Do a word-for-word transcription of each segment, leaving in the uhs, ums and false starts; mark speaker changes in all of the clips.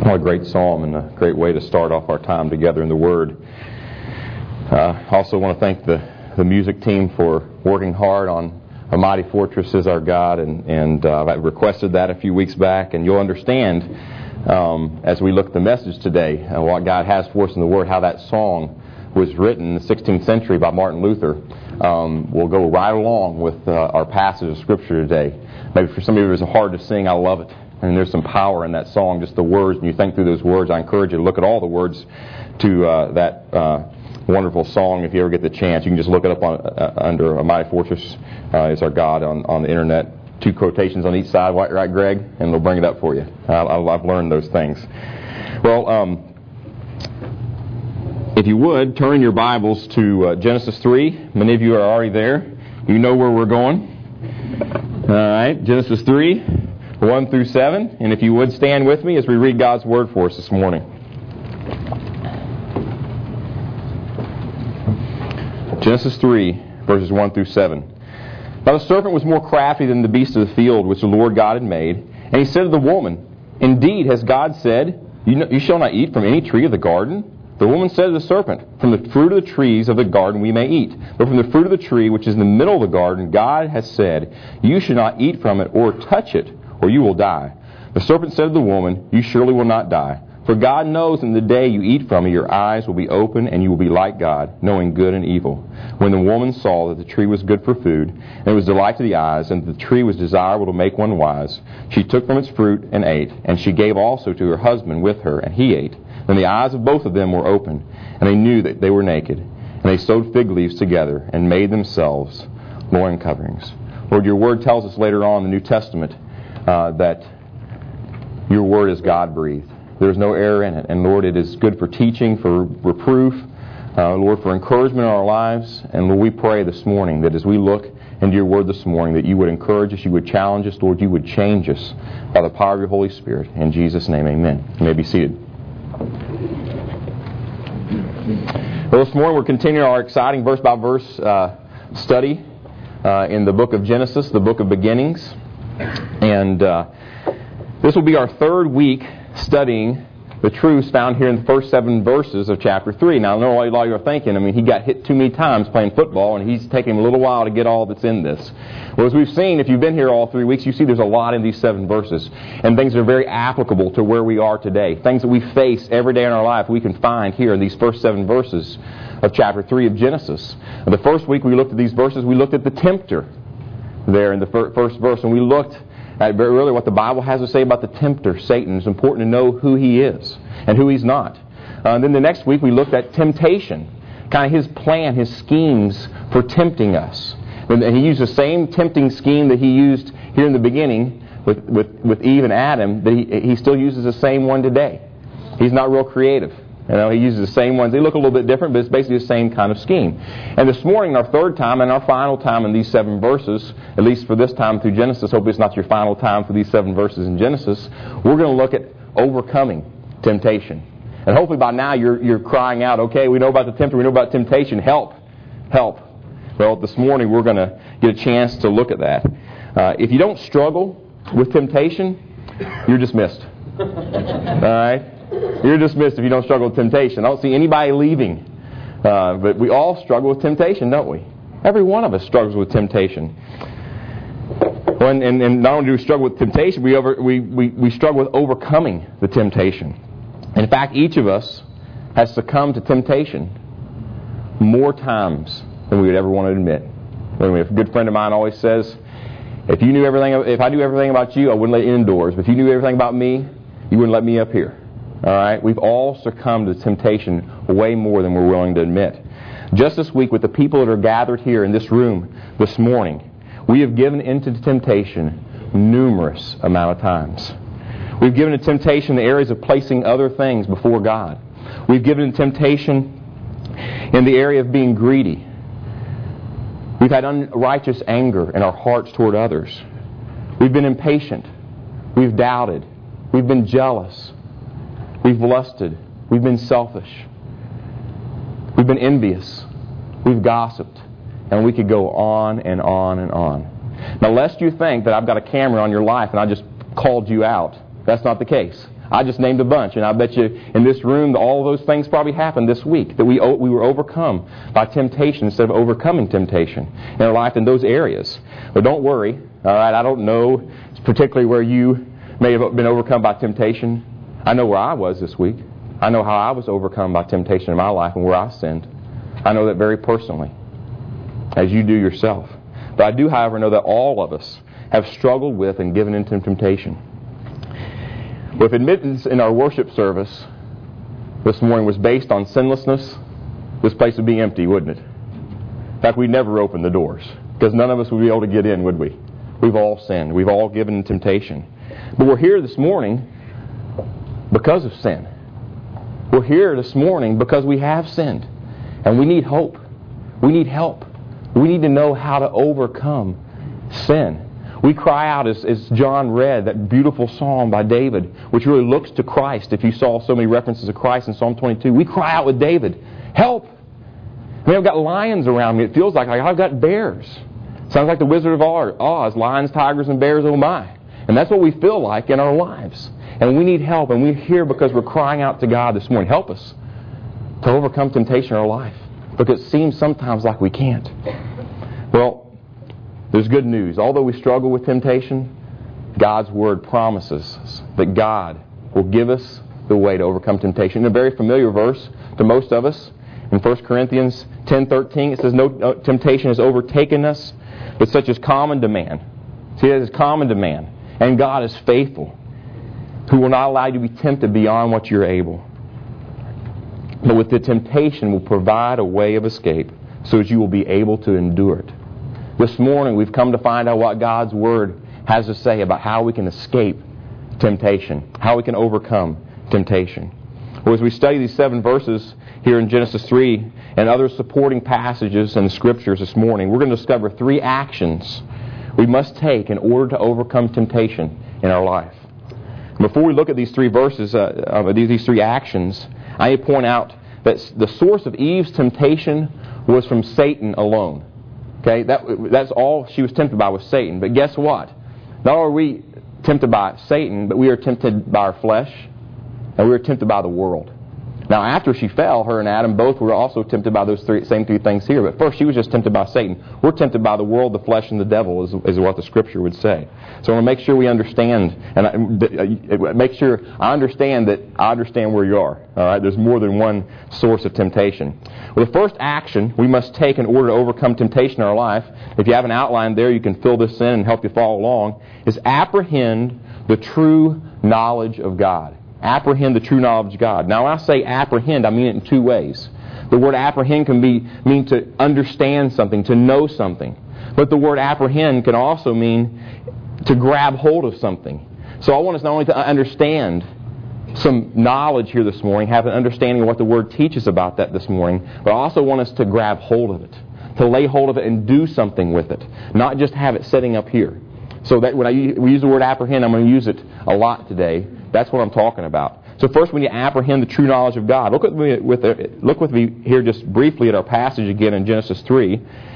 Speaker 1: What a great psalm and a great way to start off our time together in the Word. Uh, I also want to thank the, the music team for working hard on A Mighty Fortress Is Our God, and, and uh, I requested that a few weeks back, and you'll understand um, as we look at the message today and what God has for us in the Word, how that song was written in the sixteenth century by Martin Luther. Um, we'll go right along with uh, our passage of Scripture today. Maybe for some of you it's hard to sing, I love it. And there's some power in that song, just the words, and you think through those words. I encourage you to look at all the words to uh, that uh, wonderful song if you ever get the chance. You can just look it up on, uh, under A Mighty Fortress uh, Is Our God on, on the internet. Two quotations on each side, right, right Greg? And they'll bring it up for you. I, I've learned those things. Well, um, if you would, turn your Bibles to uh, Genesis three. Many of you are already there. You know where we're going. All right, Genesis three. one through seven, and if you would stand with me as we read God's Word for us this morning. Genesis three, verses one through seven. Now the serpent was more crafty than the beast of the field which the Lord God had made, and he said to the woman, Indeed, has God said, you, know, you shall not eat from any tree of the garden? The woman said to the serpent, From the fruit of the trees of the garden we may eat, but from the fruit of the tree which is in the middle of the garden, God has said, You should not eat from it or touch it, or you will die. The serpent said to the woman, You surely will not die. For God knows in the day you eat from it, your eyes will be open, and you will be like God, knowing good and evil. When the woman saw that the tree was good for food, and it was delight to the eyes, and the tree was desirable to make one wise, she took from its fruit and ate. And she gave also to her husband with her, and he ate. Then the eyes of both of them were opened, and they knew that they were naked. And they sewed fig leaves together, and made themselves loin coverings. Lord, your word tells us later on in the New Testament Uh, that your word is God-breathed. There's no error in it. And Lord, it is good for teaching, for reproof, uh, Lord, for encouragement in our lives. And Lord, we pray this morning that as we look into your word this morning, that you would encourage us, you would challenge us, Lord, you would change us by the power of your Holy Spirit. In Jesus' name, amen. You may be seated. Well, this morning we're continuing our exciting verse-by-verse uh, study uh, in the book of Genesis, the book of beginnings. And uh, this will be our third week studying the truths found here in the first seven verses of chapter three. Now, I know a lot of you are thinking, I mean, he got hit too many times playing football, and he's taking him a little while to get all that's in this. Well, as we've seen, if you've been here all three weeks, you see there's a lot in these seven verses, and things that are very applicable to where we are today. Things that we face every day in our life we can find here in these first seven verses of chapter three of Genesis. The first week we looked at these verses, we looked at the tempter there in the first verse, and we looked at really what the Bible has to say about the tempter, Satan. It's important to know who he is and who he's not. Uh, and then the next week we looked at temptation, kind of his plan, his schemes for tempting us. And he used the same tempting scheme that he used here in the beginning with, with, with Eve and Adam, that he, he still uses the same one today. He's not real creative. You know, he uses the same ones. They look a little bit different, but it's basically the same kind of scheme. And this morning, our third time and our final time in these seven verses, at least for this time through Genesis, hopefully it's not your final time for these seven verses in Genesis, we're going to look at overcoming temptation. And hopefully by now you're you're crying out, okay, we know about the tempter, we know about temptation, help, help. Well, this morning we're going to get a chance to look at that. Uh, if you don't struggle with temptation, you're dismissed. All right? You're dismissed if you don't struggle with temptation. I don't see anybody leaving. Uh, but we all struggle with temptation, don't we? Every one of us struggles with temptation. And, and, and not only do we struggle with temptation, we, over, we, we, we struggle with overcoming the temptation. In fact, each of us has succumbed to temptation more times than we would ever want to admit. Anyway, a good friend of mine always says, if you knew everything, if I knew everything about you, I wouldn't let you indoors. But if you knew everything about me, you wouldn't let me up here. All right? We've all succumbed to temptation way more than we're willing to admit. Just this week, with the people that are gathered here in this room this morning, we have given into temptation numerous amount of times. We've given into temptation the areas of placing other things before God. We've given into temptation in the area of being greedy. We've had unrighteous anger in our hearts toward others. We've been impatient. We've doubted. We've been jealous. We've lusted. We've been selfish. We've been envious. We've gossiped. And we could go on and on and on. Now, lest you think that I've got a camera on your life and I just called you out, that's not the case. I just named a bunch, and I bet you in this room all of those things probably happened this week, that we we were overcome by temptation instead of overcoming temptation in our life in those areas. But don't worry, all right, I don't know particularly where you may have been overcome by temptation. I know where I was this week. I know how I was overcome by temptation in my life and where I sinned. I know that very personally, as you do yourself. But I do, however, know that all of us have struggled with and given into temptation. Well, if admittance in our worship service this morning was based on sinlessness, this place would be empty, wouldn't it? In fact, we'd never open the doors, because none of us would be able to get in, would we? We've all sinned. We've all given in temptation. But we're here this morning because of sin. We're here this morning because we have sinned. And we need hope. We need help. We need to know how to overcome sin. We cry out, as, as John read, that beautiful psalm by David, which really looks to Christ. If you saw so many references to Christ in Psalm twenty-two, we cry out with David, help! I mean, I've got lions around me. It feels like I've got bears. Sounds like the Wizard of Oz, lions, tigers, and bears, oh my. And that's what we feel like in our lives. And we need help, and we're here because we're crying out to God this morning. Help us to overcome temptation in our life, because it seems sometimes like we can't. Well, there's good news. Although we struggle with temptation, God's Word promises us that God will give us the way to overcome temptation. In a very familiar verse to most of us, in First Corinthians ten thirteen, it says, no temptation has overtaken us, but such is common to man. See, it is common to man. And God is faithful, who will not allow you to be tempted beyond what you're able. But with the temptation will provide a way of escape so that you will be able to endure it. This morning we've come to find out what God's Word has to say about how we can escape temptation, how we can overcome temptation. Well, as we study these seven verses here in Genesis three and other supporting passages in the Scriptures this morning, we're going to discover three actions we must take in order to overcome temptation in our life. Before we look at these three verses, uh, uh, these three actions, I need to point out that the source of Eve's temptation was from Satan alone. Okay, that, that's all she was tempted by was Satan. But guess what? Not only are we tempted by Satan, but we are tempted by our flesh, and we are tempted by the world. Now, after she fell, her and Adam both were also tempted by those three, same three things here. But first, she was just tempted by Satan. We're tempted by the world, the flesh, and the devil, is, is what the Scripture would say. So I want to make sure we understand, and I, make sure I understand that I understand where you are. All right, there's more than one source of temptation. Well, the first action we must take in order to overcome temptation in our life, if you have an outline there, you can fill this in and help you follow along, is apprehend the true knowledge of God. Apprehend the true knowledge of God. Now, when I say apprehend, I mean it in two ways. The word apprehend can be mean to understand something, to know something. But the word apprehend can also mean to grab hold of something. So I want us not only to understand some knowledge here this morning, have an understanding of what the Word teaches about that this morning, but I also want us to grab hold of it, to lay hold of it and do something with it, not just have it sitting up here. So that when I we use the word apprehend, I'm going to use it a lot today. That's what I'm talking about. So first we need to apprehend the true knowledge of God. Look with me, with the, look with me here just briefly at our passage again in Genesis three.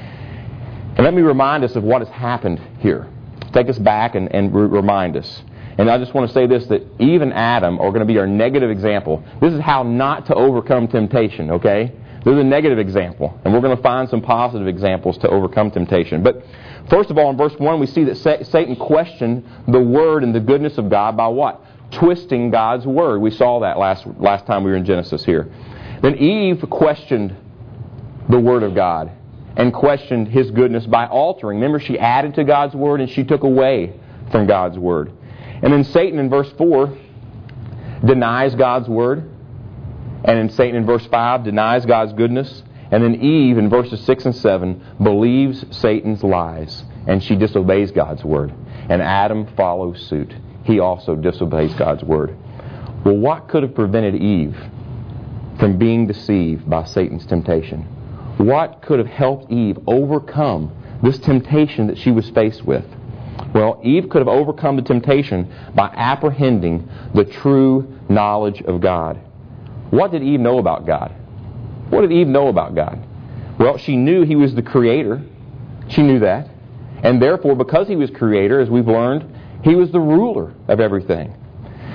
Speaker 1: And let me remind us of what has happened here. Take us back and, and re- remind us. And I just want to say this, that Eve and Adam are going to be our negative example. This is how not to overcome temptation, okay? This is a negative example. And we're going to find some positive examples to overcome temptation. But first of all, in verse one, we see that Satan questioned the Word and the goodness of God by what? Twisting God's Word. We saw that last last time we were in Genesis here. Then Eve questioned the Word of God and questioned His goodness by altering. Remember, she added to God's Word and she took away from God's Word. And then Satan in verse four denies God's Word. And then Satan in verse five denies God's goodness. And then Eve in verses six and seven believes Satan's lies. And she disobeys God's Word. And Adam follows suit. He also disobeys God's Word. Well, what could have prevented Eve from being deceived by Satan's temptation? What could have helped Eve overcome this temptation that she was faced with? Well, Eve could have overcome the temptation by apprehending the true knowledge of God. What did Eve know about God? What did Eve know about God? Well, she knew He was the Creator. She knew that. And therefore, because He was Creator, as we've learned, He was the ruler of everything.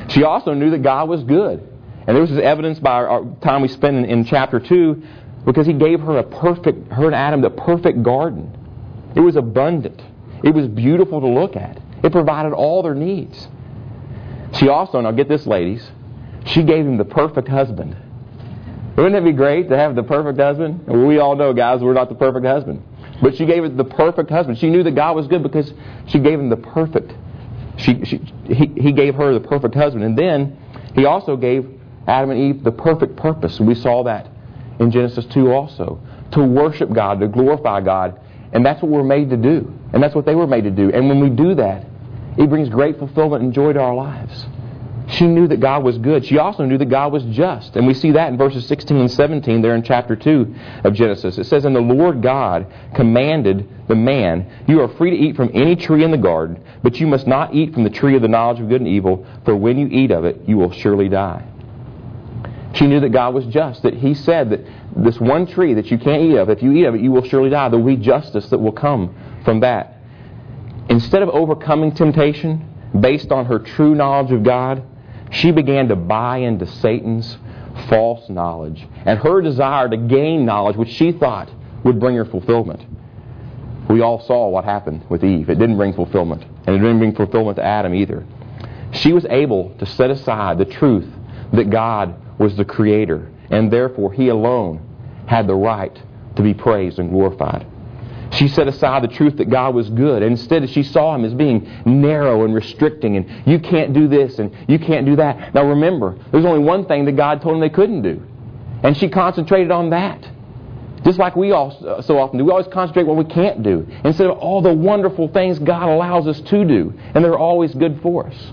Speaker 1: She also knew that God was good. And this is evidenced by our time we spent in, in chapter two, because He gave her a perfect, her and Adam, the perfect garden. It was abundant. It was beautiful to look at. It provided all their needs. She also, now get this, ladies, she gave him the perfect husband. Wouldn't it be great to have the perfect husband? We all know, guys, we're not the perfect husband. But she gave it the perfect husband. She knew that God was good because she gave him the perfect. She, she, he, he gave her the perfect husband. And then He also gave Adam and Eve the perfect purpose. We saw that in Genesis two also. To worship God, to glorify God. And that's what we're made to do. And that's what they were made to do. And when we do that, it brings great fulfillment and joy to our lives. She knew that God was good. She also knew that God was just. And we see that in verses sixteen and seventeen there in chapter two of Genesis. It says, "And the Lord God commanded the man, 'You are free to eat from any tree in the garden, but you must not eat from the tree of the knowledge of good and evil, for when you eat of it, you will surely die.'" She knew that God was just, that He said that this one tree that you can't eat of, if you eat of it, you will surely die. There will be justice that will come from that. Instead of overcoming temptation based on her true knowledge of God, she began to buy into Satan's false knowledge and her desire to gain knowledge which she thought would bring her fulfillment. We all saw what happened with Eve. It didn't bring fulfillment, and it didn't bring fulfillment to Adam either. She was able to set aside the truth that God was the Creator, and therefore He alone had the right to be praised and glorified. She set aside the truth that God was good, and instead she saw Him as being narrow and restricting, and you can't do this and you can't do that. Now remember, there's only one thing that God told them they couldn't do, and she concentrated on that. Just like we all so often do. We always concentrate on what we can't do, instead of all the wonderful things God allows us to do, and they're always good for us.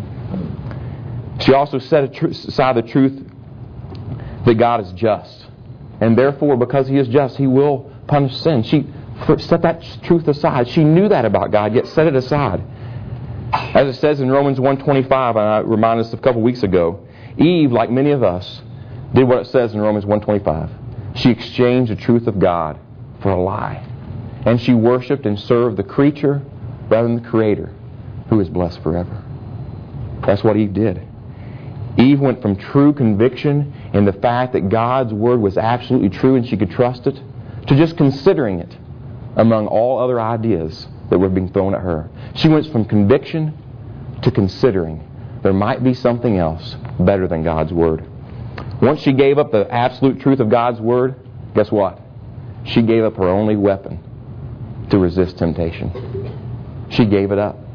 Speaker 1: She also set aside the truth that God is just, and therefore, because He is just, He will punish sin. She set that truth aside. She knew that about God, yet set it aside. As it says in Romans one twenty-five, and I reminded us a couple weeks ago, Eve, like many of us, did what it says in Romans one twenty-five. She exchanged the truth of God for a lie. And she worshipped and served the creature rather than the Creator, who is blessed forever. That's what Eve did. Eve went from true conviction in the fact that God's Word was absolutely true and she could trust it, to just considering it among all other ideas that were being thrown at her. She went from conviction to considering there might be something else better than God's Word. Once she gave up the absolute truth of God's Word, guess what? She gave up her only weapon to resist temptation. She gave it up.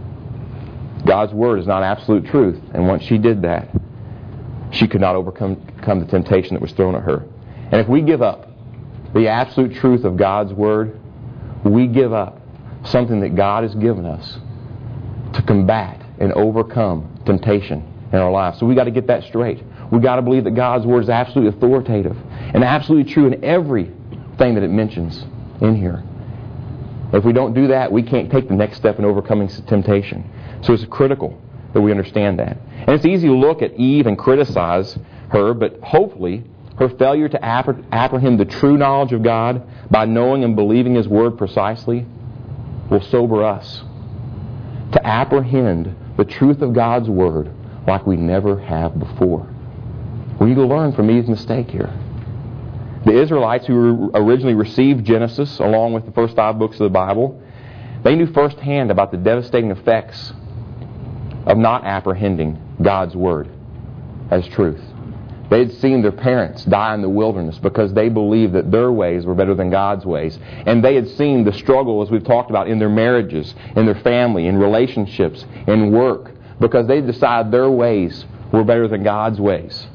Speaker 1: God's Word is not absolute truth, and once she did that, she could not overcome, overcome the temptation that was thrown at her. And if we give up the absolute truth of God's Word, we give up something that God has given us to combat and overcome temptation in our lives. So we got to get that straight. We got to believe that God's Word is absolutely authoritative and absolutely true in everything that it mentions in here. If we don't do that, we can't take the next step in overcoming temptation. So it's critical that we understand that. And it's easy to look at Eve and criticize her, but hopefully her failure to apprehend the true knowledge of God by knowing and believing His Word precisely will sober us to apprehend the truth of God's Word like we never have before. We need to learn from Eve's mistake here. The Israelites who originally received Genesis along with the first five books of the Bible, they knew firsthand about the devastating effects of not apprehending God's Word as truth. They had seen their parents die in the wilderness because they believed that their ways were better than God's ways. And they had seen the struggle, as we've talked about, in their marriages, in their family, in relationships, in work, because they decided their ways were better than God's ways.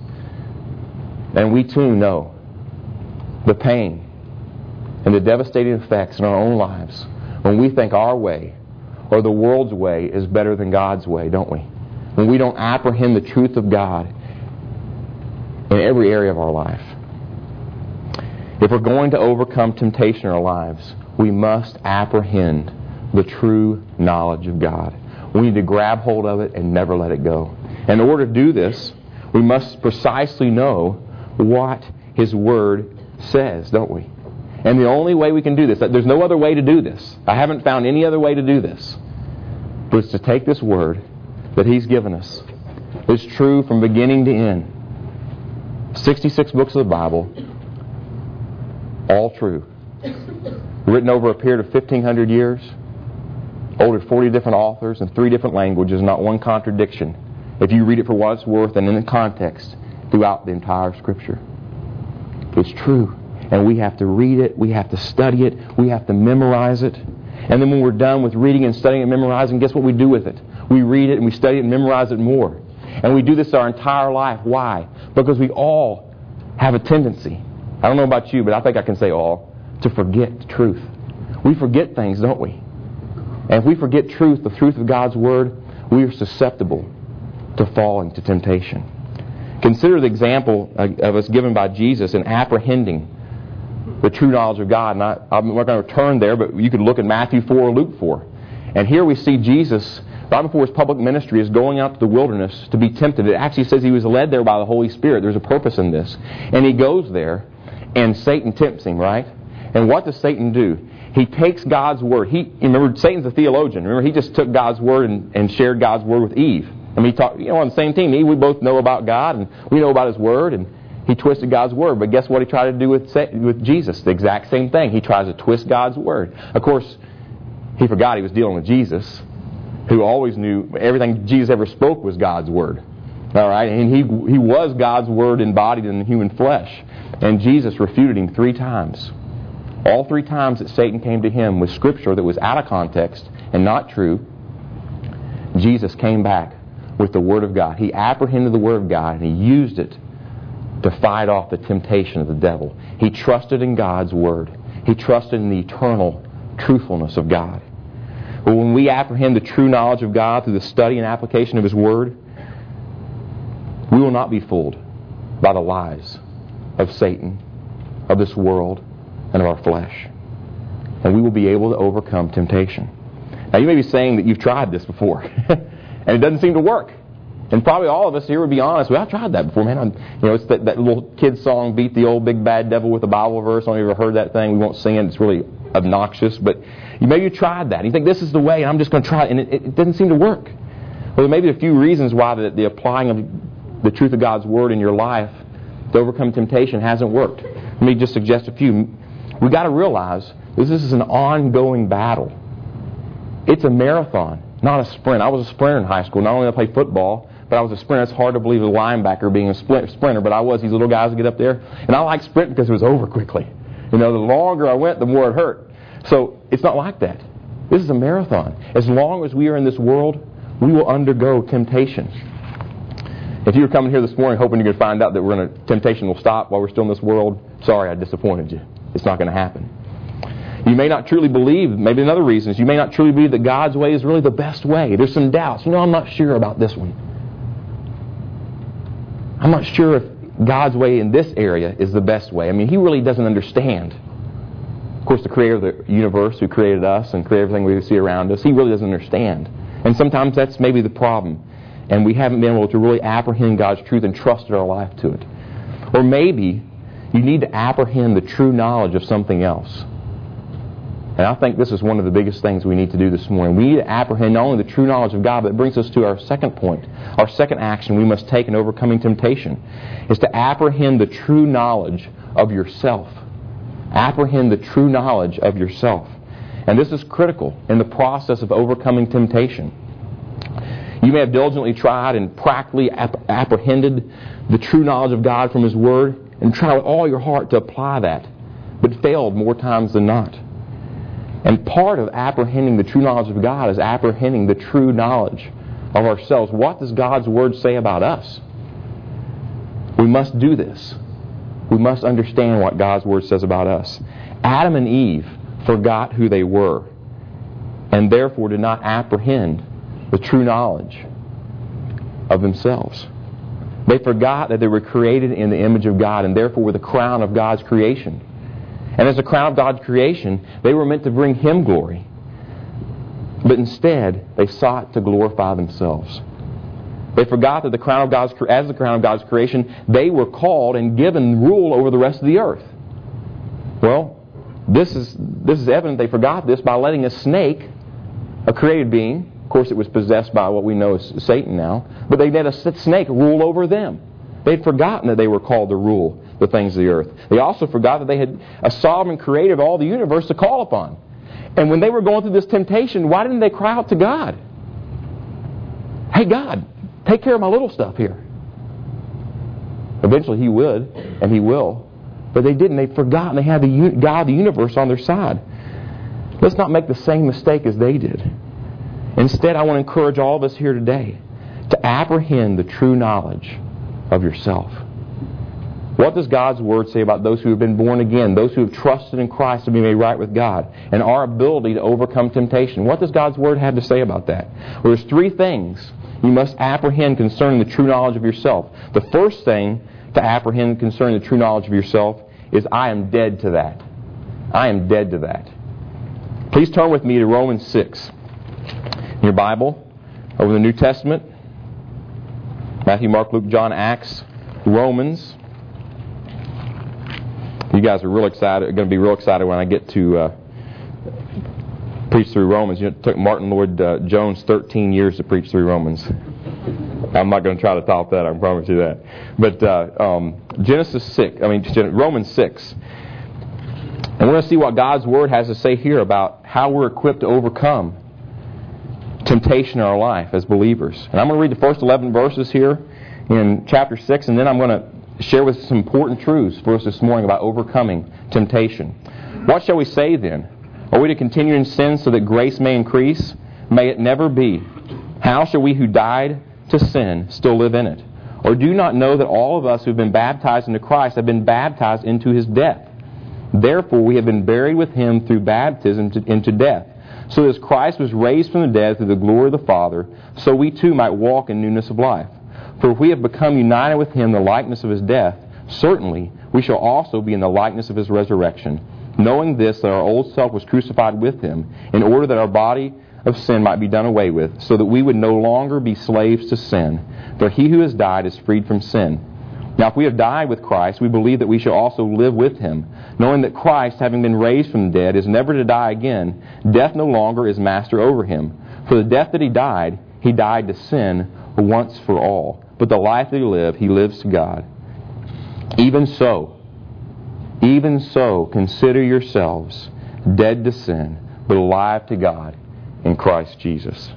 Speaker 1: And we too know the pain and the devastating effects in our own lives when we think our way or the world's way is better than God's way, don't we? When we don't apprehend the truth of God in every area of our life. If we're going to overcome temptation in our lives, we must apprehend the true knowledge of God. We need to grab hold of it and never let it go. And in order to do this, we must precisely know what His Word says, don't we? And the only way we can do this, there's no other way to do this. I haven't found any other way to do this. But it's to take this Word that He's given us It's true from beginning to end. sixty-six books of the Bible, all true. Written over a period of fifteen hundred years, over forty different authors in three different languages, not one contradiction. If you read it for what it's worth and in the context throughout the entire Scripture. It's true. And we have to read it, we have to study it, we have to memorize it. And then when we're done with reading and studying and memorizing, guess what we do with it? We read it and we study it and memorize it more. And we do this our entire life. Why? Because we all have a tendency, I don't know about you, but I think I can say all, to forget the truth. We forget things, don't we? And if we forget truth, the truth of God's Word, we are susceptible to falling to temptation. Consider the example of us given by Jesus in apprehending the true knowledge of God. And I, I'm not going to turn there, but you could look at Matthew four or Luke four. And here we see Jesus, right before his public ministry, is going out to the wilderness to be tempted. It actually says he was led there by the Holy Spirit. There's a purpose in this. And he goes there, and Satan tempts him, right? And what does Satan do? He takes God's Word. He Remember, Satan's a theologian. Remember, he just took God's Word and, and shared God's Word with Eve. I mean, he talk, you know, on the same team. We both know about God, and we know about His Word, and he twisted God's Word. But guess what he tried to do with with Jesus? The exact same thing. He tries to twist God's Word. Of course, he forgot he was dealing with Jesus, who always knew everything Jesus ever spoke was God's Word. All right? And he he was God's Word embodied in human flesh. And Jesus refuted him three times. All three times that Satan came to him with Scripture that was out of context and not true, Jesus came back with the Word of God. He apprehended the Word of God and he used it to fight off the temptation of the devil. He trusted in God's Word. He trusted in the eternal truthfulness of God. But when we apprehend the true knowledge of God through the study and application of His Word, we will not be fooled by the lies of Satan, of this world, and of our flesh. And we will be able to overcome temptation. Now you may be saying that you've tried this before, and it doesn't seem to work. And probably all of us here would be honest. Well, I've tried that before, man. I'm, you know, it's that, that little kid song, "Beat the Old Big Bad Devil with a Bible Verse." I don't know if you've ever heard that thing. We won't sing it. It's really obnoxious. But you maybe you tried that. And you think, this is the way, and I'm just going to try it. And it, it doesn't seem to work. Well, there may be a few reasons why the, the applying of the truth of God's Word in your life to overcome temptation hasn't worked. Let me just suggest a few. We've got to realize this, this is an ongoing battle. It's a marathon, not a sprint. I was a sprinter in high school. Not only did I play football, but I was a sprinter. It's hard to believe a linebacker being a sprinter, but I was. These little guys would get up there. And I liked sprinting because it was over quickly. You know, the longer I went, the more it hurt. So it's not like that. This is a marathon. As long as we are in this world, we will undergo temptation. If you were coming here this morning hoping you could find out that we're gonna, temptation will stop while we're still in this world, sorry, I disappointed you. It's not going to happen. You may not truly believe, maybe another reason is you may not truly believe that God's way is really the best way. There's some doubts. You know, I'm not sure about this one. I'm not sure if God's way in this area is the best way. I mean, He really doesn't understand. Of course, the Creator of the universe, who created us and created everything we see around us, He really doesn't understand. And sometimes that's maybe the problem. And we haven't been able to really apprehend God's truth and trusted our life to it. Or maybe you need to apprehend the true knowledge of something else. And I think this is one of the biggest things we need to do this morning. We need to apprehend not only the true knowledge of God, but it brings us to our second point. Our second action we must take in overcoming temptation is to apprehend the true knowledge of yourself. Apprehend the true knowledge of yourself. And this is critical in the process of overcoming temptation. You may have diligently tried and practically ap- apprehended the true knowledge of God from His Word and tried with all your heart to apply that, but failed more times than not. And part of apprehending the true knowledge of God is apprehending the true knowledge of ourselves. What does God's Word say about us? We must do this. We must understand what God's Word says about us. Adam and Eve forgot who they were and therefore did not apprehend the true knowledge of themselves. They forgot that they were created in the image of God and therefore were the crown of God's creation. And as the crown of God's creation, they were meant to bring Him glory. But instead, they sought to glorify themselves. They forgot that the crown of God's, as the crown of God's creation, they were called and given rule over the rest of the earth. Well, this is, this is evident they forgot this by letting a snake, a created being, course, it was possessed by what we know as Satan now. But they let a snake rule over them. They'd forgotten that they were called to rule the things of the earth. They also forgot that they had a sovereign creator of all the universe to call upon. And when they were going through this temptation, why didn't they cry out to God? Hey, God, take care of my little stuff here. Eventually He would, and He will. But they didn't. They'd forgotten they had the God of the universe on their side. Let's not make the same mistake as they did. Instead, I want to encourage all of us here today to apprehend the true knowledge of yourself. What does God's Word say about those who have been born again, those who have trusted in Christ to be made right with God, and our ability to overcome temptation? What does God's Word have to say about that? Well, there's three things you must apprehend concerning the true knowledge of yourself. The first thing to apprehend concerning the true knowledge of yourself is, I am dead to that. I am dead to that. Please turn with me to Romans six. In your Bible, over the New Testament, Matthew, Mark, Luke, John, Acts, Romans. You guys are real excited. Are going to be real excited when I get to uh, preach through Romans. You know, it took Martin Lloyd uh, Jones thirteen years to preach through Romans. I'm not going to try to top that. I promise you that. But uh, um, Genesis six. I mean Romans six. And we're going to see what God's Word has to say here about how we're equipped to overcome temptation in our life as believers. And I'm going to read the first eleven verses here in chapter six, and then I'm going to share with some important truths for us this morning about overcoming temptation. What shall we say then? Are we to continue in sin so that grace may increase? May it never be. How shall we who died to sin still live in it? Or do you not know that all of us who have been baptized into Christ have been baptized into His death? Therefore we have been buried with Him through baptism to, into death, so that as Christ was raised from the dead through the glory of the Father, so we too might walk in newness of life. For if we have become united with Him in the likeness of His death, certainly we shall also be in the likeness of His resurrection, knowing this, that our old self was crucified with Him, in order that our body of sin might be done away with, so that we would no longer be slaves to sin. For he who has died is freed from sin. Now if we have died with Christ, we believe that we shall also live with Him, knowing that Christ, having been raised from the dead, is never to die again. Death no longer is master over Him. For the death that He died, He died to sin once for all. But the life that He lived, He lives to God. Even so, even so, consider yourselves dead to sin, but alive to God in Christ Jesus.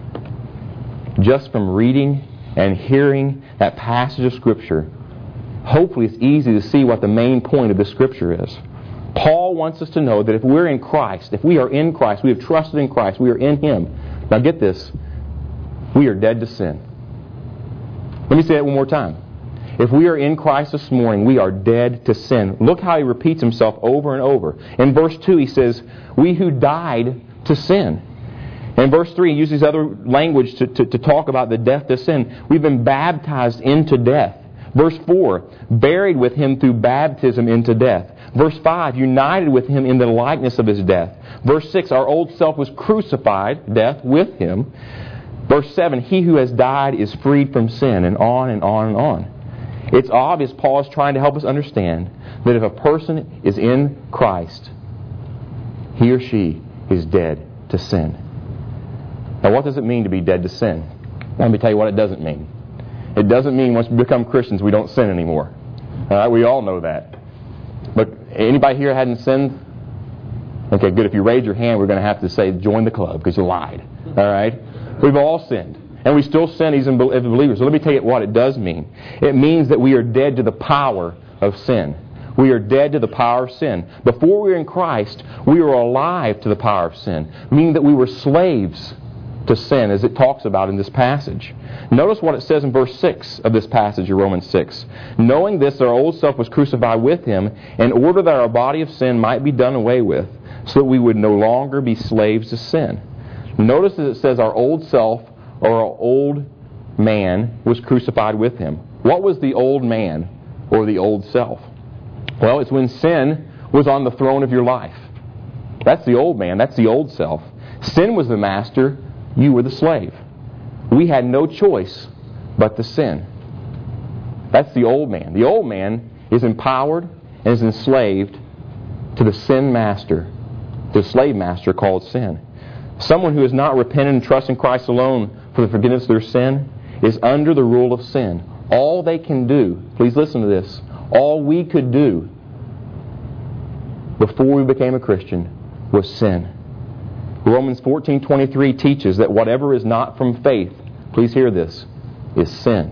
Speaker 1: Just from reading and hearing that passage of Scripture, hopefully it's easy to see what the main point of the Scripture is. Paul wants us to know that if we're in Christ, if we are in Christ, we have trusted in Christ, we are in Him. Now get this, we are dead to sin. Let me say that one more time. If we are in Christ this morning, we are dead to sin. Look how he repeats himself over and over. In verse two, he says, we who died to sin. In verse three, he uses other language to, to, to talk about the death to sin. We've been baptized into death. Verse four, buried with Him through baptism into death. Verse five, united with Him in the likeness of His death. Verse six, our old self was crucified, death, with Him. Verse seven, he who has died is freed from sin, and on and on and on. It's obvious Paul is trying to help us understand that if a person is in Christ, he or she is dead to sin. Now what does it mean to be dead to sin? Let me tell you what it doesn't mean. It doesn't mean once we become Christians we don't sin anymore. All right, we all know that. But anybody here hadn't sinned? Okay, good. If you raise your hand, we're going to have to say join the club because you lied. All right? We've all sinned. And we still sin even as believers. So let me tell you what it does mean. It means that we are dead to the power of sin. We are dead to the power of sin. Before we were in Christ, we were alive to the power of sin, meaning that we were slaves to sin, as it talks about in this passage. Notice what it says in verse six of this passage of Romans six. Knowing this, our old self was crucified with Him, in order that our body of sin might be done away with, so that we would no longer be slaves to sin. Notice that it says our old self, or our old man, was crucified with Him. What was the old man, or the old self? Well, it's when sin was on the throne of your life. That's the old man. That's the old self. Sin was the master. You were the slave. We had no choice but to sin. That's the old man. The old man is empowered and is enslaved to the sin master, the slave master called sin. Someone who has not repented and trusted in Christ alone for the forgiveness of their sin is under the rule of sin. All they can do, please listen to this, all we could do before we became a Christian was sin. Romans fourteen twenty-three teaches that whatever is not from faith, please hear this, is sin.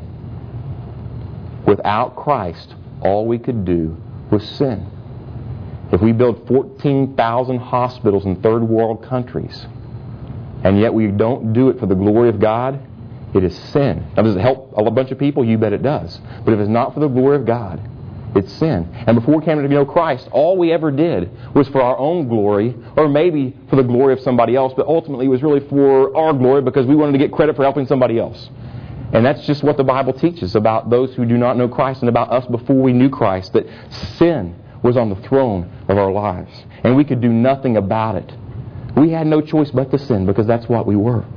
Speaker 1: Without Christ, all we could do was sin. If we build fourteen thousand hospitals in third world countries, and yet we don't do it for the glory of God, it is sin. Now, does it help a bunch of people? You bet it does. But if it's not for the glory of God, it's sin. And before we came to know Christ, all we ever did was for our own glory, or maybe for the glory of somebody else, but ultimately it was really for our glory because we wanted to get credit for helping somebody else. And that's just what the Bible teaches about those who do not know Christ and about us before we knew Christ, that sin was on the throne of our lives. And we could do nothing about it. We had no choice but to sin because that's what we were.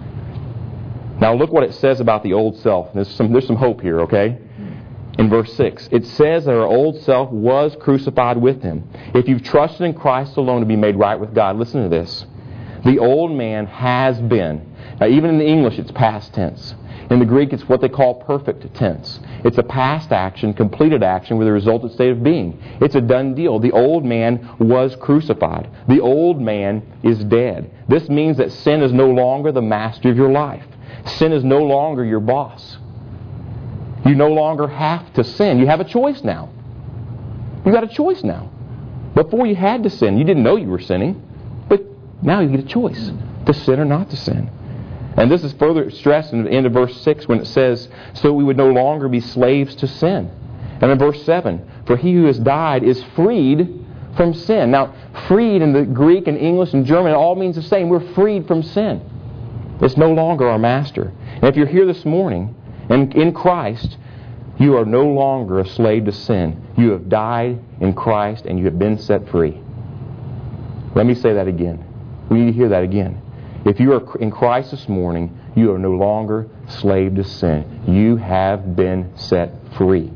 Speaker 1: Now look what it says about the old self. There's some, there's some hope here, okay? In verse six, it says that our old self was crucified with Him. If you've trusted in Christ alone to be made right with God, listen to this. The old man has been. Now even in the English it's past tense. In the Greek it's what they call perfect tense. It's a past action, completed action with a resultant state of being. It's a done deal. The old man was crucified. The old man is dead. This means that sin is no longer the master of your life. Sin is no longer your boss. You no longer have to sin. You have a choice now. You got a choice now. Before you had to sin. You didn't know you were sinning. But now you get a choice to sin or not to sin. And this is further stressed in the end of verse six when it says, so we would no longer be slaves to sin. And in verse seven, for he who has died is freed from sin. Now, freed in the Greek and English and German, it all means the same. We're freed from sin. It's no longer our master. And if you're here this morning, and in Christ, you are no longer a slave to sin. You have died in Christ and you have been set free. Let me say that again. We need to hear that again. If you are in Christ this morning, you are no longer slave to sin. You have been set free.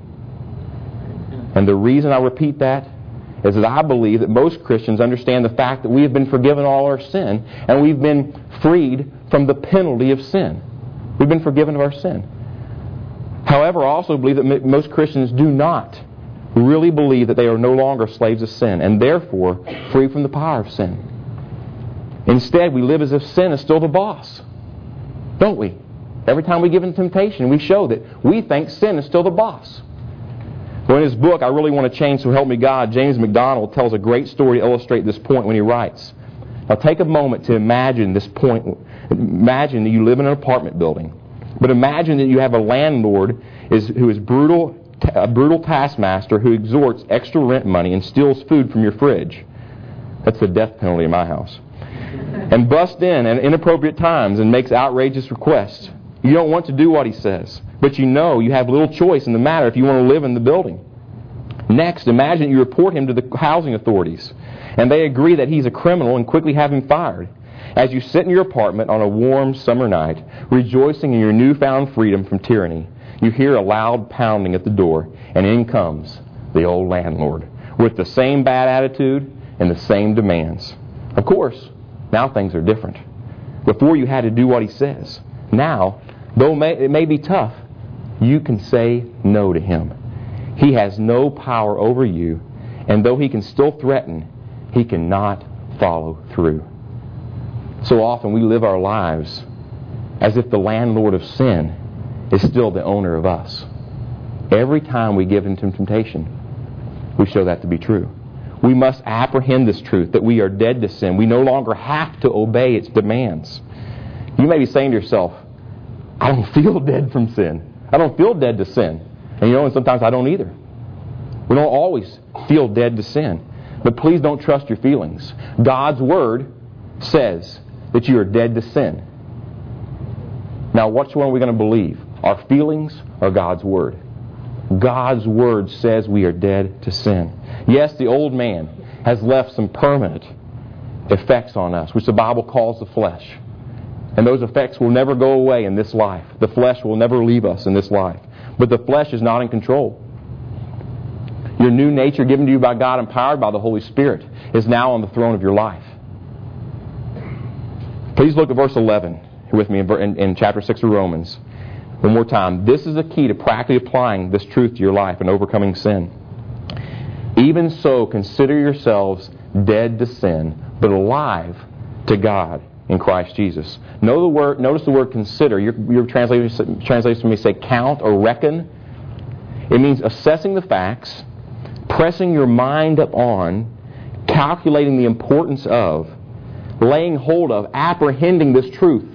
Speaker 1: And the reason I repeat that is that I believe that most Christians understand the fact that we have been forgiven all our sin and we've been freed from the penalty of sin. We've been forgiven of our sin. However, I also believe that most Christians do not really believe that they are no longer slaves of sin and therefore free from the power of sin. Instead, we live as if sin is still the boss. Don't we? Every time we give in temptation, we show that we think sin is still the boss. Well, in his book, I Really Want to Change, So Help Me God, James MacDonald tells a great story to illustrate this point when he writes, now take a moment to imagine this point. Imagine that you live in an apartment building. But imagine that you have a landlord is, who is brutal, a brutal taskmaster who extorts extra rent money and steals food from your fridge. That's the death penalty in my house. And busts in at inappropriate times and makes outrageous requests. You don't want to do what he says, but you know you have little choice in the matter if you want to live in the building. Next, imagine you report him to the housing authorities, and they agree that he's a criminal and quickly have him fired. As you sit in your apartment on a warm summer night, rejoicing in your newfound freedom from tyranny, you hear a loud pounding at the door, and in comes the old landlord with the same bad attitude and the same demands. Of course, now things are different. Before you had to do what he says. Now, though it may be tough, you can say no to him. He has no power over you, and though he can still threaten, he cannot follow through. So often we live our lives as if the landlord of sin is still the owner of us. Every time we give into temptation, we show that to be true. We must apprehend this truth that we are dead to sin. We no longer have to obey its demands. You may be saying to yourself, I don't feel dead from sin. I don't feel dead to sin. And you know, and sometimes I don't either. We don't always feel dead to sin. But please don't trust your feelings. God's Word says that you are dead to sin. Now, which one are we going to believe? Our feelings or God's Word? God's Word says we are dead to sin. Yes, the old man has left some permanent effects on us, which the Bible calls the flesh. And those effects will never go away in this life. The flesh will never leave us in this life. But the flesh is not in control. Your new nature given to you by God, empowered by the Holy Spirit, is now on the throne of your life. Please look at verse eleven with me in, in, in chapter six of Romans. One more time. This is the key to practically applying this truth to your life and overcoming sin. Even so, consider yourselves dead to sin, but alive to God in Christ Jesus. Know the word, notice the word consider. Your, your translation, translation may say count or reckon. It means assessing the facts, pressing your mind up on, calculating the importance of, laying hold of, apprehending this truth.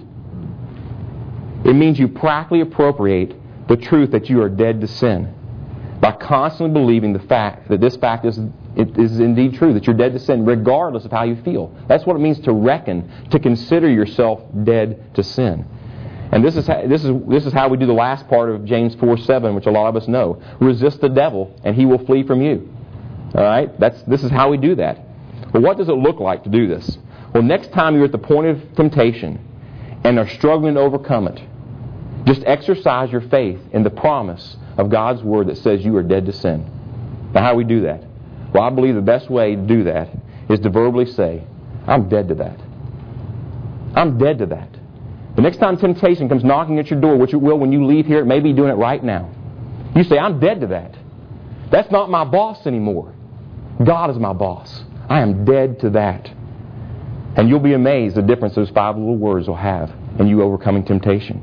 Speaker 1: It means you practically appropriate the truth that you are dead to sin by constantly believing the fact that this fact is, it is indeed true, that you're dead to sin regardless of how you feel. That's what it means to reckon, to consider yourself dead to sin. And this is how, this is this is how we do the last part of James four seven, which a lot of us know. Resist the devil, and he will flee from you. All right? That's this is how we do that. But what does it look like to do this? Well, next time you're at the point of temptation and are struggling to overcome it, just exercise your faith in the promise of God's Word that says you are dead to sin. Now, how do we do that? Well, I believe the best way to do that is to verbally say, I'm dead to that. I'm dead to that. The next time temptation comes knocking at your door, which it will when you leave here, it may be doing it right now. You say, I'm dead to that. That's not my boss anymore. God is my boss. I am dead to that. And you'll be amazed the difference those five little words will have in you overcoming temptation.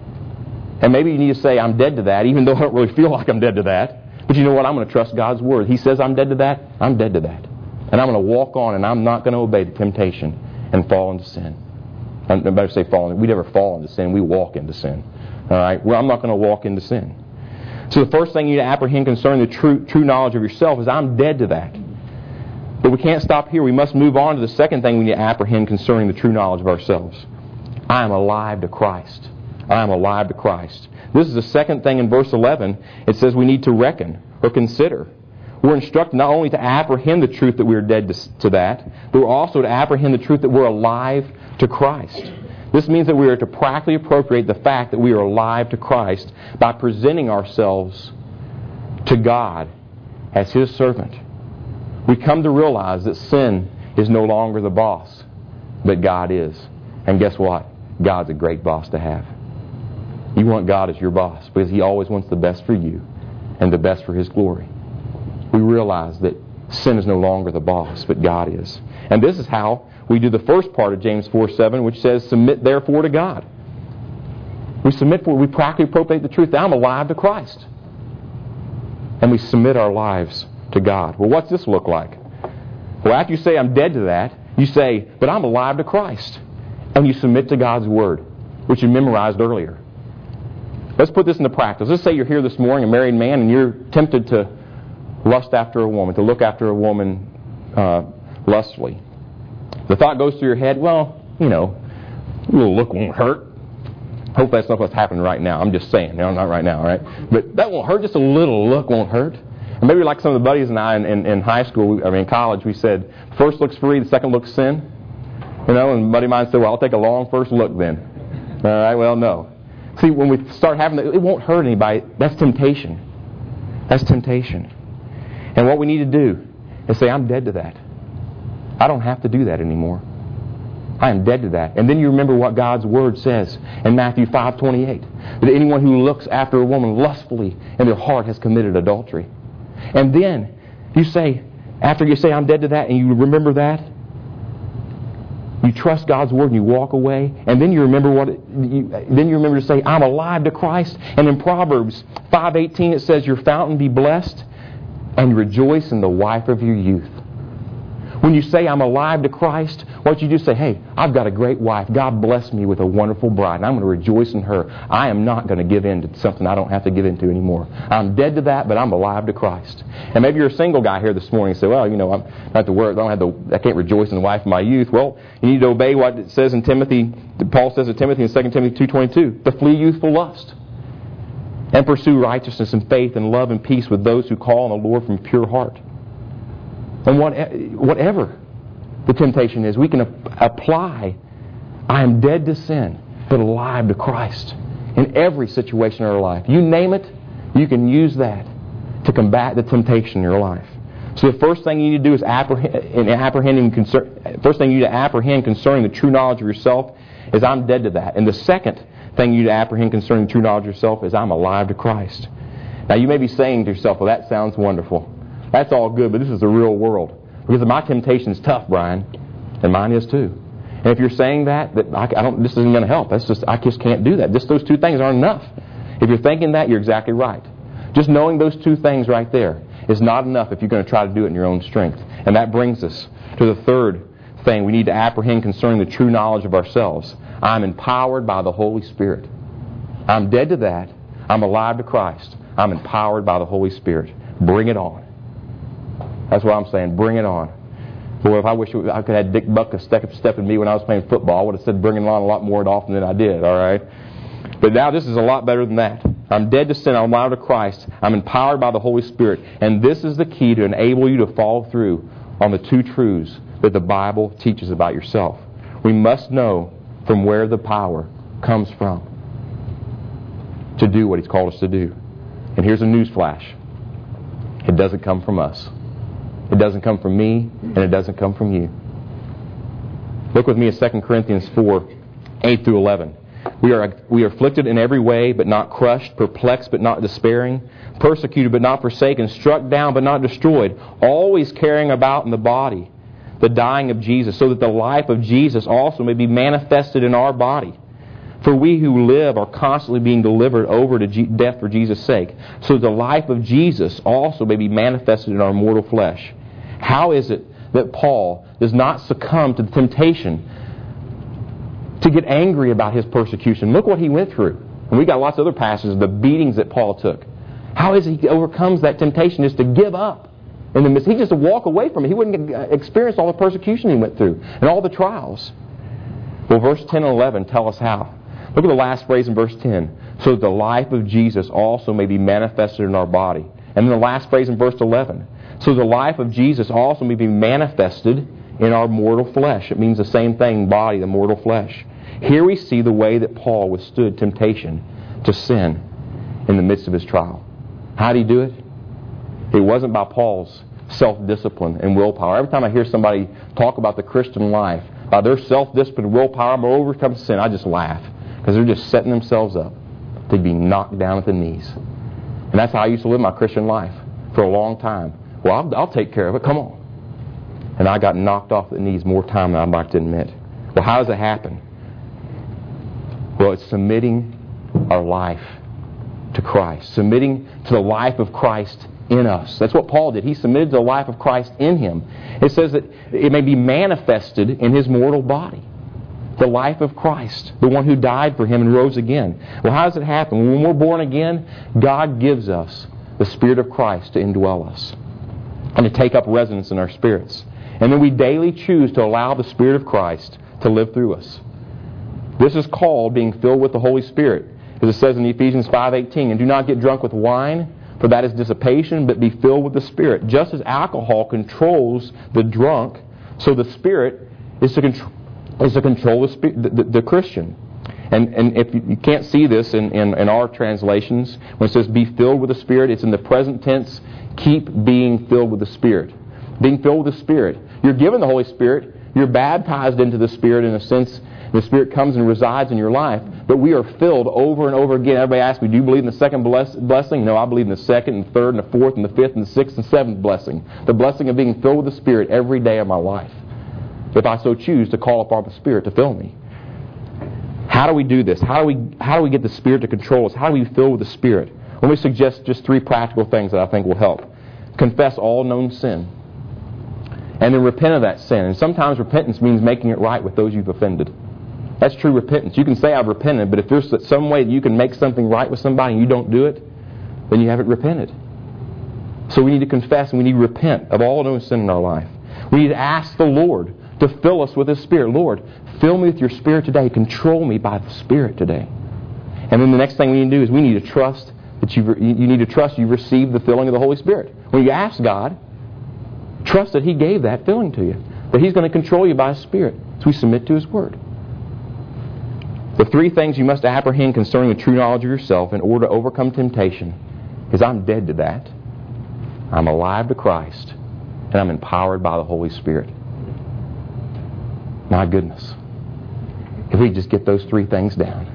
Speaker 1: And maybe you need to say, I'm dead to that, even though I don't really feel like I'm dead to that. But you know what? I'm going to trust God's Word. He says I'm dead to that. I'm dead to that. And I'm going to walk on, and I'm not going to obey the temptation and fall into sin. I better say fall into. We never fall into sin. We walk into sin. All right? Well, I'm not going to walk into sin. So the first thing you need to apprehend concerning the true, true knowledge of yourself is I'm dead to that. But we can't stop here. We must move on to the second thing we need to apprehend concerning the true knowledge of ourselves. I am alive to Christ. I am alive to Christ. This is the second thing in verse eleven. It says we need to reckon or consider. We're instructed not only to apprehend the truth that we are dead to, to that, but we're also to apprehend the truth that we're alive to Christ. This means that we are to practically appropriate the fact that we are alive to Christ by presenting ourselves to God as His servant. We come to realize that sin is no longer the boss, but God is. And guess what? God's a great boss to have. You want God as your boss because He always wants the best for you and the best for His glory. We realize that sin is no longer the boss, but God is. And this is how we do the first part of James four seven, which says, submit therefore to God. We submit for, we practically appropriate the truth that I'm alive to Christ. And we submit our lives to God. Well, what's this look like? Well, after you say I'm dead to that, you say, but I'm alive to Christ. And you submit to God's Word, which you memorized earlier. Let's put this into practice. Let's say you're here this morning, a married man, and you're tempted to lust after a woman, to look after a woman uh, lustfully. The thought goes through your head, well, you know, a little look won't hurt. Hope that's not what's happening right now. I'm just saying, no, not right now, all right? But that won't hurt. Just a little look won't hurt. And maybe like some of the buddies and I in, in, in high school, I mean, in college, we said, first look's free, the second look's sin. You know, and a buddy of mine said, well, I'll take a long first look then. All right, well, no. See, when we start having that, it won't hurt anybody. That's temptation. That's temptation. And what we need to do is say, I'm dead to that. I don't have to do that anymore. I am dead to that. And then you remember what God's Word says in Matthew five twenty-eight. That anyone who looks after a woman lustfully in their heart has committed adultery. And then you say, after you say I'm dead to that and you remember that, you trust God's Word and you walk away, and then you remember what it, you, then you remember to say, I'm alive to Christ. And in Proverbs five eighteen it says, your fountain be blessed and rejoice in the wife of your youth. When you say I'm alive to Christ, what you do say, hey, I've got a great wife. God bless me with a wonderful bride, and I'm going to rejoice in her. I am not going to give in to something I don't have to give in to anymore. I'm dead to that, but I'm alive to Christ. And maybe you're a single guy here this morning and say, well, you know, I'm not to worry, I don't have to, I can't rejoice in the wife of my youth. Well, you need to obey what it says in Timothy, Paul says to Timothy in Second Timothy two twenty-two, to flee youthful lust and pursue righteousness and faith and love and peace with those who call on the Lord from pure heart. And what, whatever the temptation is, we can apply, I am dead to sin, but alive to Christ in every situation in our life. You name it, you can use that to combat the temptation in your life. So the first thing you need to do is apprehend, in apprehending concern, first thing you need to apprehend concerning the true knowledge of yourself is I'm dead to that. And the second thing you need to apprehend concerning the true knowledge of yourself is I'm alive to Christ. Now you may be saying to yourself, well, that sounds wonderful. That's all good, but this is the real world. Because my temptation is tough, Brian, and mine is too. And if you're saying that, that I, I don't, this isn't going to help. That's just, I just can't do that. Just those two things aren't enough. If you're thinking that, you're exactly right. Just knowing those two things right there is not enough if you're going to try to do it in your own strength. And that brings us to the third thing we need to apprehend concerning the true knowledge of ourselves. I'm empowered by the Holy Spirit. I'm dead to that. I'm alive to Christ. I'm empowered by the Holy Spirit. Bring it on. That's what I'm saying. Bring it on. Boy, if I wish I could have had Dick Buck step, step in me when I was playing football, I would have said bring it on a lot more often than I did, all right? But now this is a lot better than that. I'm dead to sin. I'm alive to Christ. I'm empowered by the Holy Spirit. And this is the key to enable you to follow through on the two truths that the Bible teaches about yourself. We must know from where the power comes from to do what He's called us to do. And here's a news flash. It doesn't come from us. It doesn't come from me, and it doesn't come from you. Look with me at Second Corinthians four, eight through eleven. We are, we are afflicted in every way, but not crushed, perplexed, but not despairing, persecuted, but not forsaken, struck down, but not destroyed, always carrying about in the body the dying of Jesus, so that the life of Jesus also may be manifested in our body. For we who live are constantly being delivered over to G- death for Jesus' sake, so that the life of Jesus also may be manifested in our mortal flesh. How is it that Paul does not succumb to the temptation to get angry about his persecution? Look what he went through. And we got lots of other passages, the beatings that Paul took. How is it he overcomes that temptation is to give up in the midst. He just to walk away from it. He wouldn't experience all the persecution he went through and all the trials. Well, verse ten and eleven tell us how. Look at the last phrase in verse ten. So that the life of Jesus also may be manifested in our body. And then the last phrase in verse eleven. So the life of Jesus also may be manifested in our mortal flesh. It means the same thing, body, the mortal flesh. Here we see the way that Paul withstood temptation to sin in the midst of his trial. How did he do it? It wasn't by Paul's self-discipline and willpower. Every time I hear somebody talk about the Christian life, by their self-discipline and willpower, I'm going to overcome sin, I just laugh. Because they're just setting themselves up to be knocked down at the knees. And that's how I used to live my Christian life for a long time. Well, I'll, I'll take care of it. Come on. And I got knocked off the knees more time than I'd like to admit. Well, how does it happen? Well, it's submitting our life to Christ. Submitting to the life of Christ in us. That's what Paul did. He submitted to the life of Christ in him. It says that it may be manifested in his mortal body. The life of Christ, the one who died for him and rose again. Well, how does it happen? When we're born again, God gives us the Spirit of Christ to indwell us and to take up residence in our spirits. And then we daily choose to allow the Spirit of Christ to live through us. This is called being filled with the Holy Spirit. As it says in Ephesians five eighteen, and do not get drunk with wine, for that is dissipation, but be filled with the Spirit. Just as alcohol controls the drunk, so the Spirit is to control is to control the, the, the, the Christian. And and if you, you can't see this in, in, in our translations, when it says be filled with the Spirit, it's in the present tense, keep being filled with the Spirit. Being filled with the Spirit. You're given the Holy Spirit, you're baptized into the Spirit in a sense, the Spirit comes and resides in your life, but we are filled over and over again. Everybody asks me, do you believe in the second bless- blessing? No, I believe in the second and third and the fourth and the fifth and the sixth and seventh blessing. The blessing of being filled with the Spirit every day of my life, if I so choose to call upon the Spirit to fill me. How do we do this? How do we how do we get the Spirit to control us? How do we fill with the Spirit? Let me suggest just three practical things that I think will help. Confess all known sin. And then repent of that sin. And sometimes repentance means making it right with those you've offended. That's true repentance. You can say I've repented, but if there's some way that you can make something right with somebody and you don't do it, then you haven't repented. So we need to confess and we need to repent of all known sin in our life. We need to ask the Lord to fill us with His Spirit. Lord, fill me with your Spirit today. Control me by the Spirit today. And then the next thing we need to do is we need to trust that you've, you need to trust you've received the filling of the Holy Spirit. When you ask God, trust that He gave that filling to you. That He's going to control you by His Spirit. So we submit to His Word. The three things you must apprehend concerning the true knowledge of yourself in order to overcome temptation is I'm dead to that. I'm alive to Christ. and I'm empowered by the Holy Spirit. My goodness. If we just get those three things down,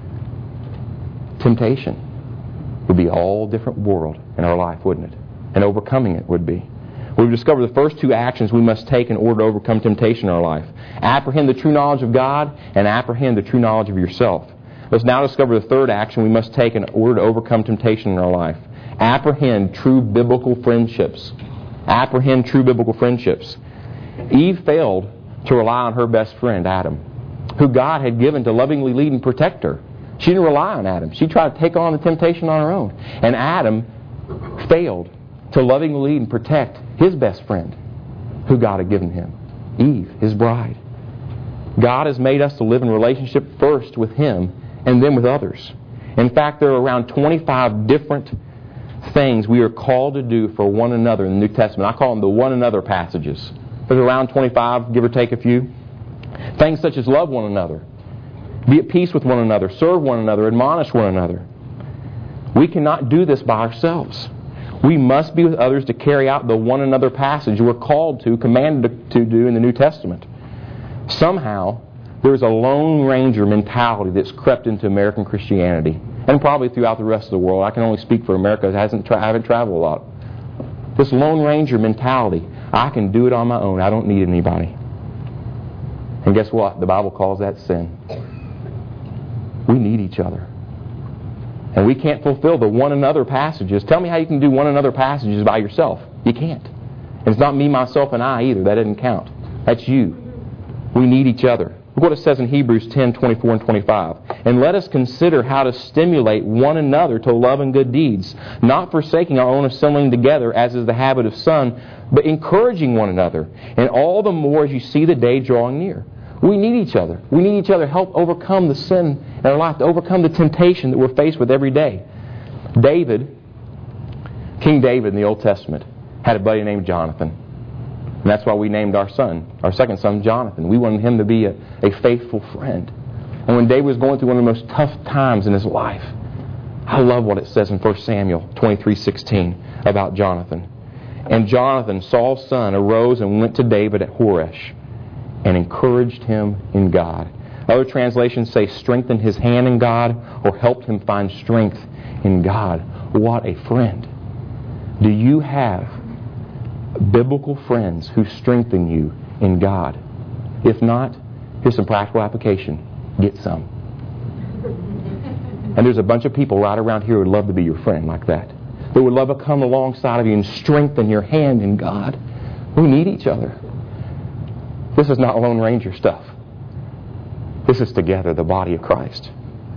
Speaker 1: temptation would be a whole different world in our life, wouldn't it? And overcoming it would be. We've discovered the first two actions we must take in order to overcome temptation in our life. Apprehend the true knowledge of God and apprehend the true knowledge of yourself. Let's now discover the third action we must take in order to overcome temptation in our life. Apprehend true biblical friendships. Apprehend true biblical friendships. Eve failed to rely on her best friend, Adam, who God had given to lovingly lead and protect her. She didn't rely on Adam. She tried to take on the temptation on her own. And Adam failed to lovingly lead and protect his best friend, who God had given him, Eve, his bride. God has made us to live in relationship first with Him and then with others. In fact, there are around twenty-five different things we are called to do for one another in the New Testament. I call them the one another passages. There's around twenty-five, give or take a few. Things such as love one another, be at peace with one another, serve one another, admonish one another. We cannot do this by ourselves. We must be with others to carry out the one another passage we're called to, commanded to do in the New Testament. Somehow, there's a Lone Ranger mentality that's crept into American Christianity, and probably throughout the rest of the world. I can only speak for America. I hasn't tra- I haven't traveled a lot. This Lone Ranger mentality, I can do it on my own. I don't need anybody. And guess what? The Bible calls that sin. We need each other. And we can't fulfill the one another passages. Tell me how you can do one another passages by yourself. You can't. And it's not me, myself, and I either. That doesn't count. That's you. We need each other. Look what it says in Hebrews ten, twenty-four and twenty-five. And let us consider how to stimulate one another to love and good deeds, not forsaking our own assembling together, as is the habit of some, but encouraging one another, and all the more as you see the day drawing near. We need each other. We need each other to help overcome the sin in our life, to overcome the temptation that we're faced with every day. David, King David in the Old Testament, had a buddy named Jonathan. And that's why we named our son, our second son, Jonathan. We wanted him to be a, a faithful friend. And when David was going through one of the most tough times in his life, I love what it says in First Samuel twenty-three sixteen about Jonathan. And Jonathan, Saul's son, arose and went to David at Horesh and encouraged him in God. Other translations say strengthened his hand in God or helped him find strength in God. What a friend. Do you have biblical friends who strengthen you in God? If not, here's some practical application. Get some. And there's a bunch of people right around here who would love to be your friend like that. They would love to come alongside of you and strengthen your hand in God. We need each other. This is not Lone Ranger stuff. This is together, the body of Christ.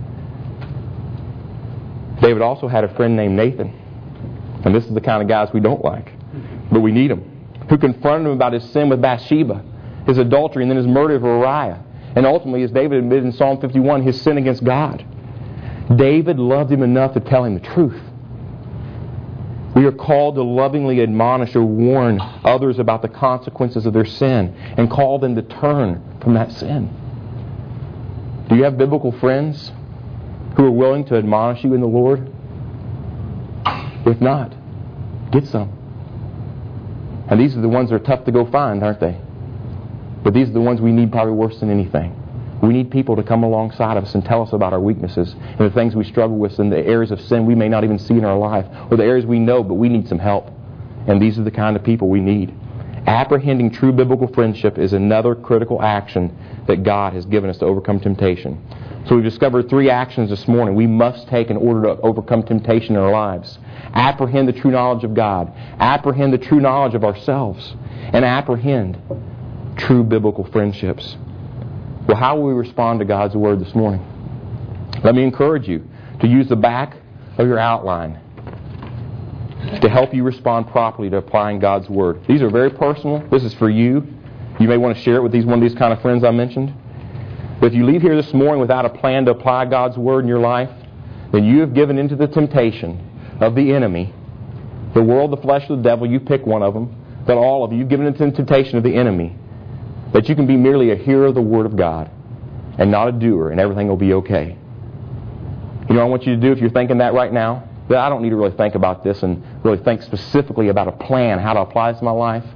Speaker 1: David also had a friend named Nathan. And this is the kind of guys we don't like. But we need him. Who confronted him about his sin with Bathsheba, his adultery, and then his murder of Uriah. And ultimately, as David admitted in Psalm fifty-one, his sin against God. David loved him enough to tell him the truth. We are called to lovingly admonish or warn others about the consequences of their sin and call them to turn from that sin. Do you have biblical friends who are willing to admonish you in the Lord? If not, get some. And these are the ones that are tough to go find, aren't they? But these are the ones we need probably worse than anything. We need people to come alongside of us and tell us about our weaknesses and the things we struggle with and the areas of sin we may not even see in our life, or the areas we know but we need some help. And these are the kind of people we need. Apprehending true biblical friendship is another critical action that God has given us to overcome temptation. So we've discovered three actions this morning we must take in order to overcome temptation in our lives. Apprehend the true knowledge of God. Apprehend the true knowledge of ourselves. And apprehend true biblical friendships. Well, how will we respond to God's Word this morning? Let me encourage you to use the back of your outline to help you respond properly to applying God's Word. These are very personal. This is for you. You may want to share it with these one of these kind of friends I mentioned. But if you leave here this morning without a plan to apply God's Word in your life, then you have given into the temptation of the enemy, the world, the flesh, the devil. You pick one of them. But all of you, you've given into the temptation of the enemy, that you can be merely a hearer of the Word of God and not a doer, and everything will be okay. You know what I want you to do if you're thinking that right now? That I don't need to really think about this and really think specifically about a plan, how to apply this to my life.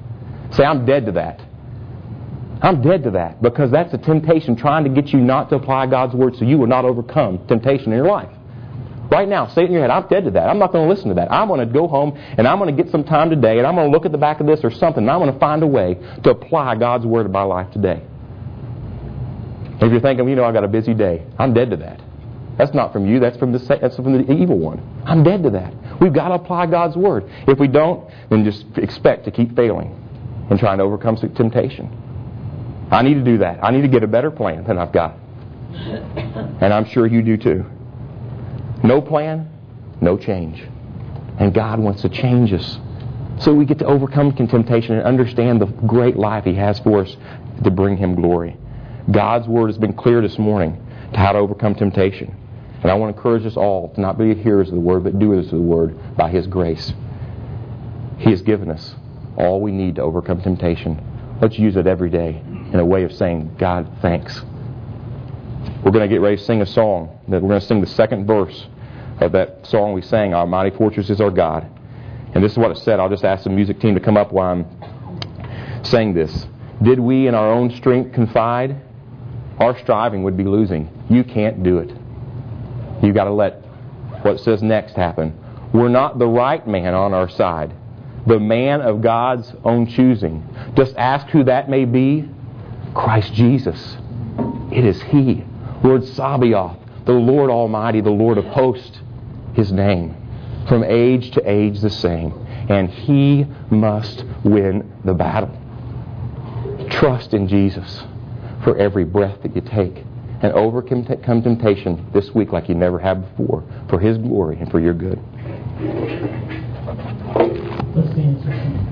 Speaker 1: Say, I'm dead to that. I'm dead to that, because that's a temptation trying to get you not to apply God's Word so you will not overcome temptation in your life. Right now, say it in your head, I'm dead to that. I'm not going to listen to that. I'm going to go home and I'm going to get some time today and I'm going to look at the back of this or something and I'm going to find a way to apply God's Word to my life today. If you're thinking, you know, I've got a busy day, I'm dead to that. That's not from you. That's from the that's from the evil one. I'm dead to that. We've got to apply God's Word. If we don't, then just expect to keep failing and trying to overcome temptation. I need to do that. I need to get a better plan than I've got. And I'm sure you do too. No plan, no change. And God wants to change us so we get to overcome temptation and understand the great life He has for us to bring Him glory. God's Word has been clear this morning to how to overcome temptation. And I want to encourage us all to not be hearers of the Word, but doers of the Word by His grace. He has given us all we need to overcome temptation. Let's use it every day in a way of saying, God, thanks. We're going to get ready to sing a song. That we're going to sing the second verse of that song we sang, Our Mighty Fortress is Our God. And this is what it said. I'll just ask the music team to come up while I'm saying this. Did we in our own strength confide? Our striving would be losing. You can't do it. You've got to let what it says next happen. We're not the right man on our side. The man of God's own choosing. Just ask who that may be. Christ Jesus. It is He. Lord Sabaoth, the Lord Almighty, the Lord of hosts, His name. From age to age the same. And He must win the battle. Trust in Jesus for every breath that you take. And overcome temptation this week like you never have before. For His glory and for your good.
Speaker 2: Let's stand.